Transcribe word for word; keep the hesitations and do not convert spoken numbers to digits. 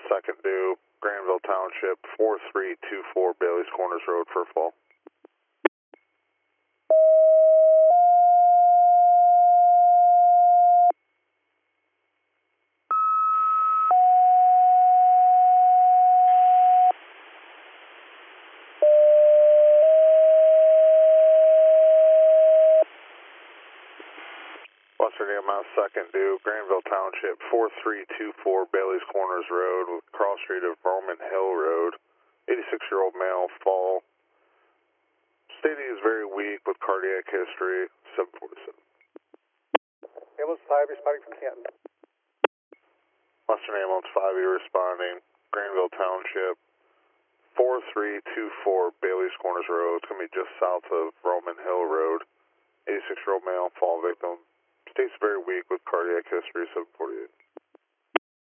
second due, Granville Township, four three two four Bailey's Corners Road for fall. Western E M S second due, Granville Township, four three two four Bailey's Corners Road, with cross street of Roman Hill Road, eighty-six-year-old male, fall. Stating is very weak with cardiac history, seven forty-seven. Ambulance five responding from Canton. Western Ambulance five, you're responding, Granville Township, four three two four Bailey's Corners Road. It's going to be just south of Roman Hill Road, eighty-six-year-old male, fall victim. State's very weak with cardiac history, seven forty-eight.